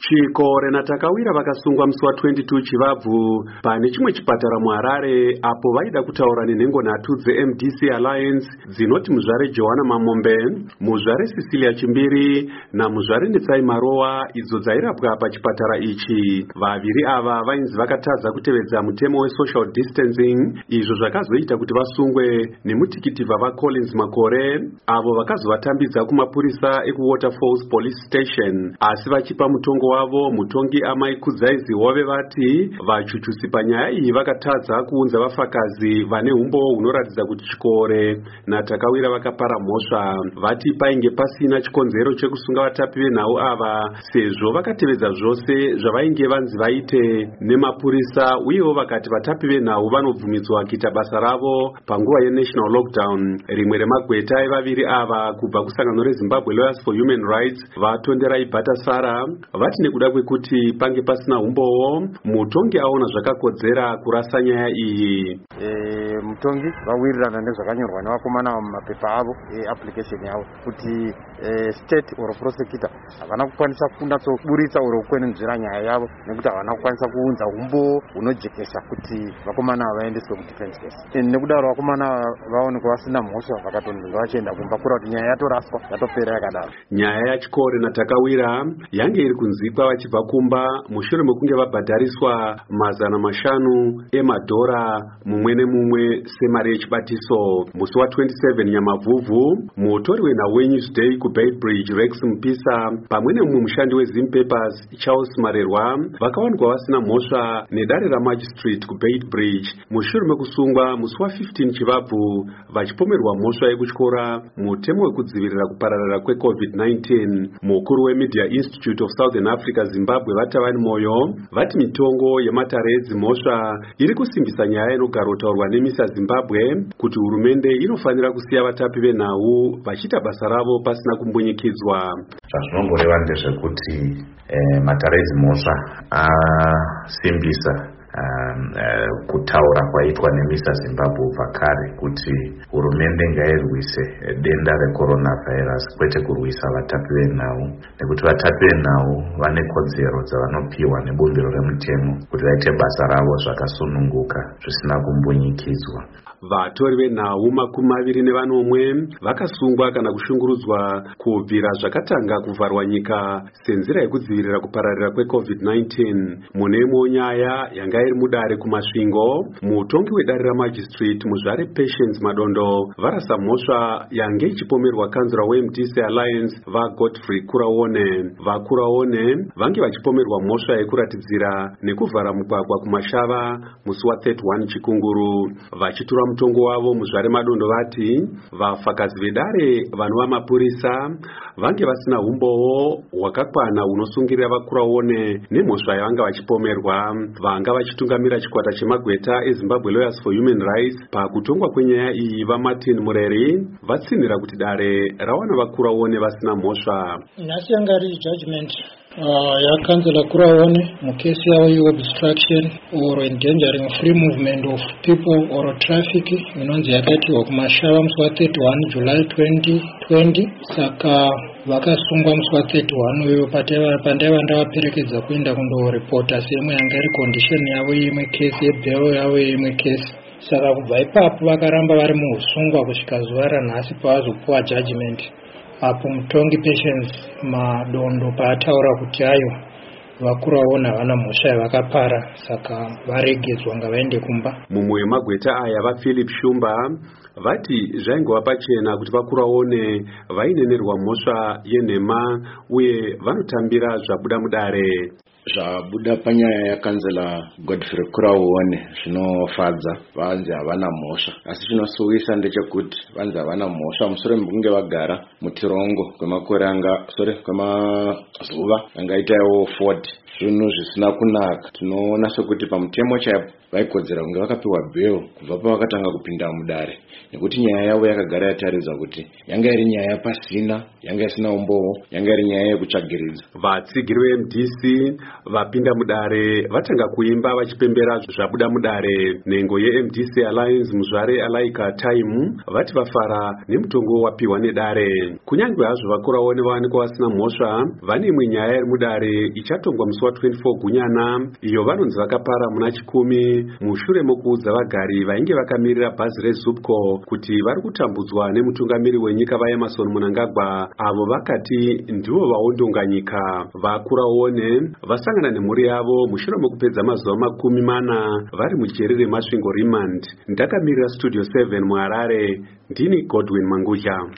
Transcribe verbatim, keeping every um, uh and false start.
Chikore naTakawira vakasungwa musi wa twenty-two Chivabvu pane chimwe chipatara muHarare apo vaida kutaura nenhengo nhatu dze-M D C Alliance dzinoti muzvare Johanna Mamombe, muzvare Cecilia Chimbiri namuzvare Netsai Marowa idzo dzairapwa pachipatara ichi. Vaviri ava vainzi vakatadza kutevedza mutemo we-social distancing, izvo zvakazoita kuti vasungwe nemutikiti vava Collins Makore avo vakazovatambidza kumapurisa ekuWaterfalls Police Station, asi vachipa mutongo wavo mutongi Amai Kudzaizi Hove vati vachuchusi panyaya iyi vakatadza kuunza vafakazi vane umbo hunoratidza kuti Chikore naTakawira vakapara mhosva. Vati painge pasina chikonzero chekusunga vatapi venhau ava sezvo vakatevedza zvose zvavainge vanzi vaite nemapurisa, uyewo vakati vatapi venhau vanobvumidzwa kuita basa ravo panguva yenational lockdown. Rimwe remagweta evaviri ava kubva kusangano reZimbabwe Lawyers for Human Rights vatonderai Bhatasara vati nekuda kwekuti pange pasina umbowo mutongi aona zvakakodzera kurasa nyaya iyi. E, mutongi vawirirana nezvakanyorwa nevakomana mumapepa avo e-application yavo kuti e, state or prosecutor havana kukwanisa kunatsoburitsa oro kukwenenzvera nyaya yavo nekuti havana kukwanisa kuunza umbo hunojekesa kuti vakomana vaendeswe kudefense case. E, nekudaro vakomana vaonekwa vasina mhosva vakatondonga vachienda kumba kura kuti nyaya yatoraswa yatopera yakadaro. Nyaya yaChikore naTakawira yange iri kunzikwa vachibva kumba mushure mekunge vabhadhariswa mazana mashanu emadhora mumwe nemumwe semari yechibatiso. Musi wa twenty-seven Nyamavhuvhu, mutori wenhau weNewsday kuBeitbridge Rex Mpisa pamwe nemumwe mushandi weZim Papers Charles Marerwa vakawanikwa vasina mhosva nedare raMagistrate kuBeitbridge mushure mekusungwa musi wa fifteen Chivabvu vachipomerwa mhosva yekutyora mutemo wekudzivirira kupararira kweCovid nineteen. Mukuru weMedia Institute of Southern Africa Zimbabwe Vatavani Moyo vati mitongo yematare edzimhosva iri kusimbisa nyaya inogara kutaurwa nemisa Zimbabwe kuti hurumende inofanira kusiya vatapi venhau vachiita basa ravo pasina kumbunyikidzwa. Zvazvinongoreva ndezvekuti eh, matare edzimhosva asimbisa Um, uh, kutaura kwaitwa nemisa Zimbabwe pakare kuti hurumende ngairwise denda recoronavirus kwete kurwisa vatapi venhau, nekuti vatapi venhau vane kodzero dzavanopiwa nebumbiro remutemo kuti vaite basa ravo zvakasununguka zvisina kumbunyikidzwa. Vatori venhau makumi maviri nevanomwe vakasungwa kana kushungurudzwa kubvira zvakatanga kuvharwa nyika senzira yekudzivirira kupararira kweCovid nineteen. Mune imwe nyaya yanga iri mudare kumasvingo, mutongi wedare raMagistrate muzvare Patience Madondo varasa mhosva yange ichipomerwa kanzura weM D C Alliance vaGodfrey Kuraone. VaKuraone vange vachipomerwa mhosva yekuratidzira nekuvhara mugwagwa kumashava musi wa thirty-one Chikunguru. Vachitura mutongo wavo muzvare Madondo vati vafakazi vedare vanova mapurisa vange vasina umbowo hwakakwana hunosungirira vaKuraone nemhosva yavanga vachipomerwa. Vanga vachitungamira chikwata chemagweta eZimbabwe Lawyers for Human Rights pakutongwa kwenyaya iyi vaMartin Mureri vatsinhira kuti dare rawana vaKuraone vasina mhosva. Nhasi yanga iri judgment Uh, yakanzela Kuraone mukesi yavo ye-obstruction or endangering free movement of people or traffic inonzi yakaitirwa kumashava musi wa thirty-one July twenty twenty. Saka vakasungwa musi wa thirty-one uyo pandaiva ndavaperekedza kuenda kundorepota sehemu yanga iri condition yavo yeimwe kesi yebhero yavo yeimwe kesi. Saka kubva ipapo vakaramba vari muusungwa kusvika zuva ranhasi pavazopuwa judgment. Apo mutongi Patience Madondo paataura kuti ayo vaKuraone havana mhosva yavakapara, saka varegedzwa ngavaende kumba. Mumwe wemagweta aya vaPhilip Shumba vati zvaingova pachena kuti vaKuraone vainenerwa mhosva yenhema uye vanotambira zvabuda mudare. Zvabuda panyaya yakanzela Godfrey Kuraone zvinofadza, vanzi havana mhosva, asi chinosuwisa ndechekuti vanzi havana mhosva mushure mekunge vagara mutirongo kwemakore anga sore kwemazuva angaitaiwo forty zvinhu zvisina kunaka. Tinoona sekuti pamutemo chaipo vaikodzera kunge vakapiwa bheo kubva pavakatanga kupinda mudare, nekuti nyaya yavo yakagara yataridza kuti yanga iri nyaya pasina, yanga isina umbowo, yanga iri nyaya yekutsvagiridza. Vatsigiri ve-M D C vapinda mudare vatanga kuimba vachipembera zvabuda mudare. Nhengo ye-M D C Alliance muzvare Alaika Time vati vafara nemutongo wapiwa nedare. Kunyange hazvo vakurawo nevawanikwa vasina mhosva, vane imwe nyaya iri mudare ichatongwa musi wa twenty-four Gunyana, iyo vanonzi vakapara muna chikumi mushure mokuudza vagari vainge vakamirira bhazi reZupco kuti vari kutambudzwa nemutungamiri wenyika vaEmmerson Mnangagwa, avo vakati ndivo vaondonga nyika. Vakuraone vasangana nemhuri yavo mushure mokupedza mazuva makumi mana vari mujeri reMasvingo Remand. Ndakamirira Studio seven muHarare, ndini Godwin Mangudya.